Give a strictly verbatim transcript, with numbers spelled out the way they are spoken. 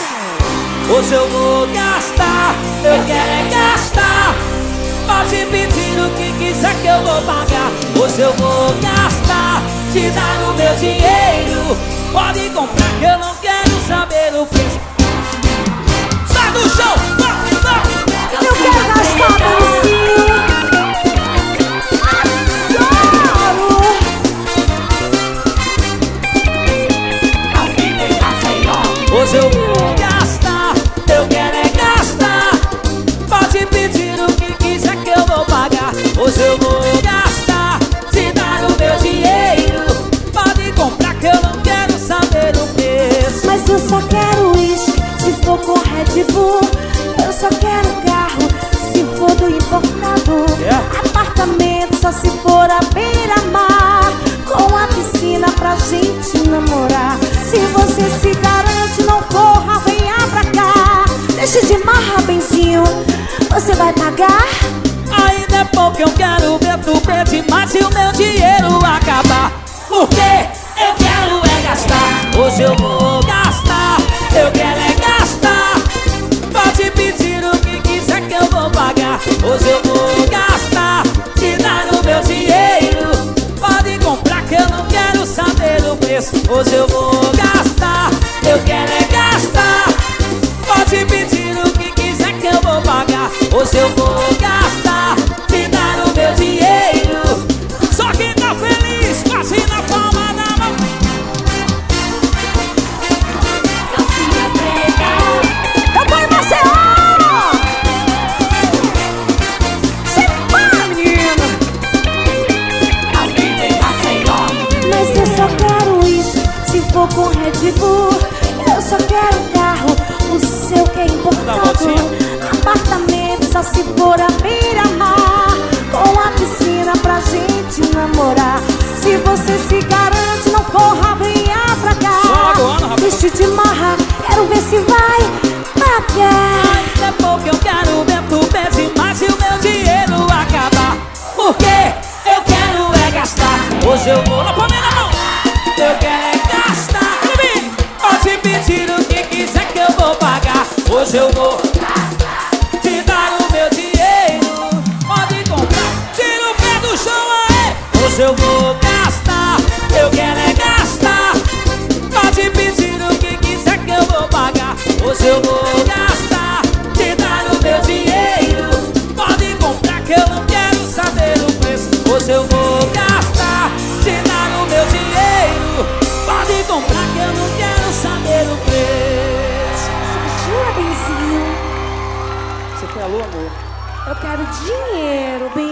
Hoje eu vou gastar, eu quero é gastar. Pode pedir o que quiser que eu vou pagar. Hoje eu vou gastar, te dar o meu dinheiro. Pode comprar que eu não quero saber o preço. Sai do chão, vamos, vamos. Eu quero gastar, Dancinho. Hoje eu vou gastar, eu quero é gastar. Pode pedir o que quiser que eu vou pagar. Hoje eu vou gastar, te dar o meu dinheiro. Pode comprar que eu não quero saber o preço. Mas eu só quero isso, se for com Red Bull. Eu só quero carro, se for do importado. Yeah. Apartamento só se for a beira-mar, com a piscina pra gente namorar. Se você se garante, não corra, venha pra cá. Deixa de marra, benzinho, você vai pagar? Ainda é pouco, eu quero ver tu perder mais se o meu dinheiro acabar. Porque eu quero é gastar. Hoje eu vou gastar, eu quero é gastar. Pode pedir o que quiser que eu vou pagar. Hoje eu vou gastar, te dar o meu dinheiro. Pode comprar que eu não quero saber o preço. Hoje eu vou gastar, eu quero é gastar. Pode pedir o que quiser que eu vou pagar. Hoje eu vou gastar, te dar o meu dinheiro. Só quem tá feliz, quase na palma da mão. Calcinha preta, eu tô em Maceió. Se pá, menina. Aqui tem Maceió. Mas eu só quero isso, se for com Red Bull. Eu só quero carro, o seu que é importado. Apartamento só se for a beira-mar, com a piscina pra gente namorar. Se você se garante, não corra, venha pra cá. Deixa de marra, quero ver se vai pagar. Ainda é pouco, eu quero ver tu perder mais se o meu dinheiro acabar. Porque eu quero é gastar. Hoje eu vou na palma da mão. Eu quero é gastar. Pode pedir o que quiser que eu vou pagar. Hoje eu vou gastar, te dar o meu dinheiro. Pode comprar, tira o pé do chão aí. Hoje eu vou gastar, eu quero é gastar. Pode pedir o que quiser que eu vou pagar. Hoje eu vou gastar, te dar o meu dinheiro. Pode comprar que eu não quero saber o preço. Hoje eu vou gastar, te dar o meu dinheiro. Pode comprar que eu não quero saber o preço. Você jura, benzinho? Você quer alô, amor? Eu quero dinheiro, bem.